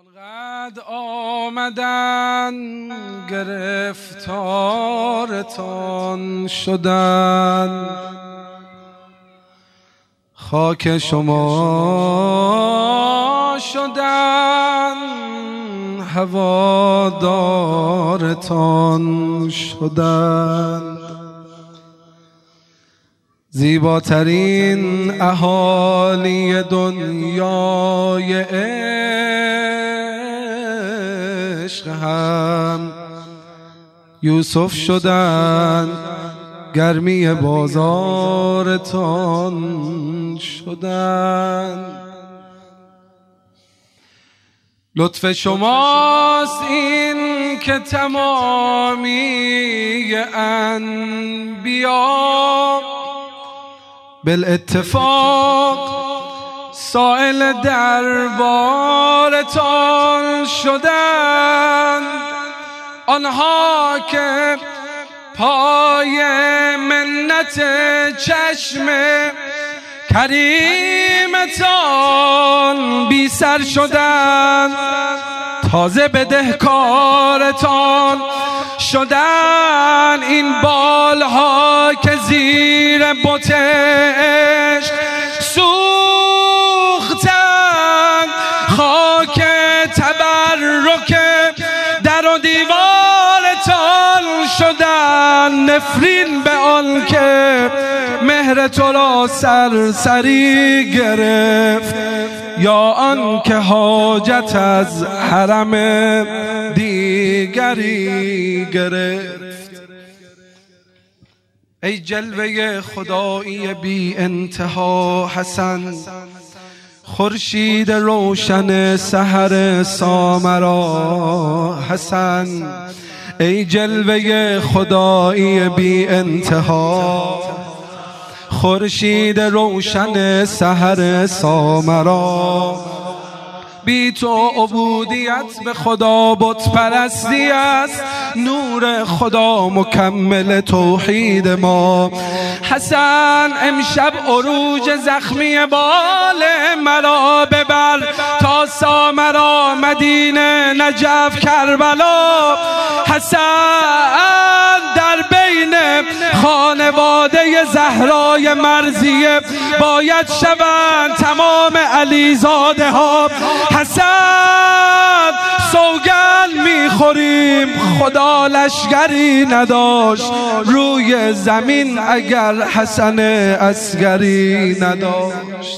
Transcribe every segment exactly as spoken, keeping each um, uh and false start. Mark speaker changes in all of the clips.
Speaker 1: آنقدر آمدن گرفتارتان شدن، خاک شما شدن هوادارتان شدن. زیباترین اهالی دنیای عشق هم یوسف شدن، گرمی بازارتان شدن. لطف شماست این که تمامی انبیا بالاتفاق سائل دربارتان شدند. آنها که پای منت چشم کریمتان بی سر شدند، تازه بدهکارتان شدن. این بالها که زیر بت عشق سوختن، خاک تبرک در و دیوارتان شدن. نفرین به آن که مهر تو را سرسری گرفت، یا آن که حاجت از حرم دیگری گرفت. ای جلوه خدایی بی انتها حسن، خورشید روشن سحر سامرا حسن. ای جلوه خدایی بی انتها، خورشید روشن سحر سامرا. بی تو عبودیت به خدا بت پرستی است، نور خدا مکمل توحید ما. حسن امشب عروج زخمی بال مرا ببر، تا سامرا مدینه نجف کربلا. حسن در بین خانواده زهرای مرضیه باید شوند تمام علیزاده ها. حسن سوگند میخوریم خدا لشگری نداشت روی زمین اگر حسن اصغری نداشت.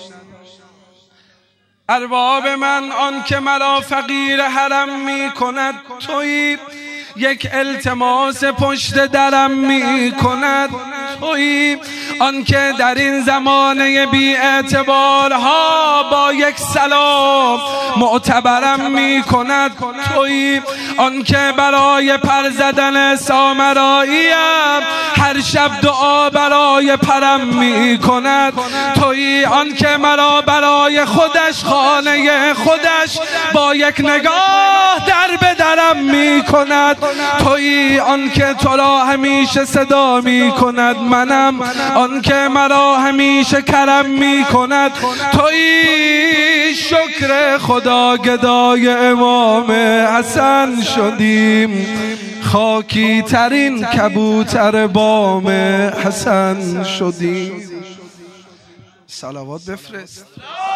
Speaker 1: ارباب من، آن که مرا فقیر حرم می کند تویی، یک التماس پشت درم می کند تویی. آن که در این زمانه بی اعتبارها با یک سلام معتبرم می کند تویی. آن که برای پر زدن سامراییم هر شب دعا برای پرم می کند تویی. آن که مرا برای خودش خانه خودش با یک نگاه در به درم می کند تویی. آن که تو را همیشه صدا می کند منم، آن که مرا همیشه کرم می کند تویی. شکر خدا گدای امام حسن شدیم، خاکی ترین کبوتر بام حسن شدیم. صلوات بفرست.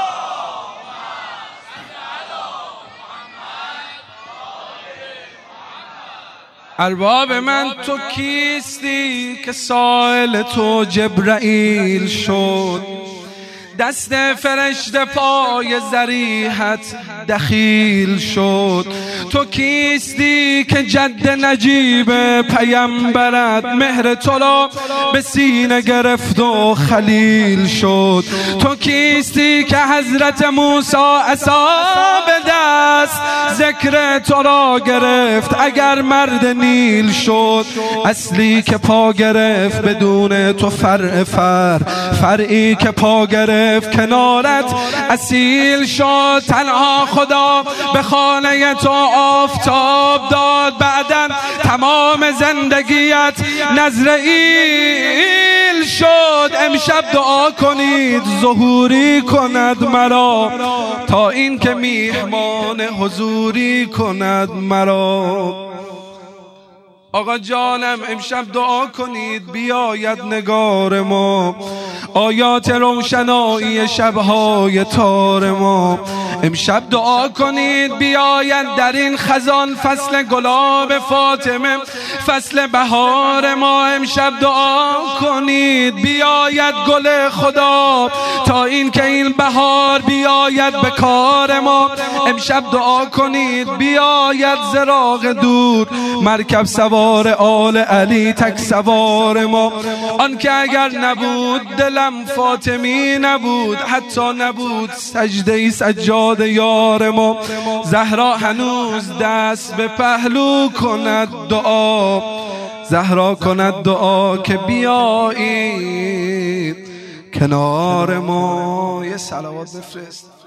Speaker 1: ارباب من، تو کیستی که سائل تو جبرائیل شد، دست فرشته پای ذریحت دخیل شد. تو کیستی که جد نجیب پیمبرت مهر تو را به سینه گرفت و خلیل شد. تو کیستی که حضرت موسی عصا به دست ذکر تو را گرفت اگر مرد نیل شد. اصلی که پا گرفت بدون تو فرع فر، فرعی که پا گرفت کنارت اصیل شد. تنها خدا به خانه تو آفتاب داد، بعدن تمام زندگیت نزرائیل شد امشب دعا کنید ظهوری کند مرا، تا این که میهمان حضوری کند مرا. آقا جانم امشب دعا کنید بیاید نگار ما، آیات روشنایی شبهای تار ما. امشب دعا کنید بیاید در این خزان فصل گلاب فاطمه، فصل بهار ما. امشب دعا کنید بیاید گل خدا، تا این که این بهار بیاید به کار ما. امشب دعا کنید بیاید زراق دور، مرکب سوار آل علی تک سوار ما. آن که اگر نبود دلم فاطمی نبود، حتی نبود سجده سجاد یار ما. زهرا هنوز دست به پهلو کند دعا، زهرا کند دعا که بیایید کنار ما. یه صلوات بفرست.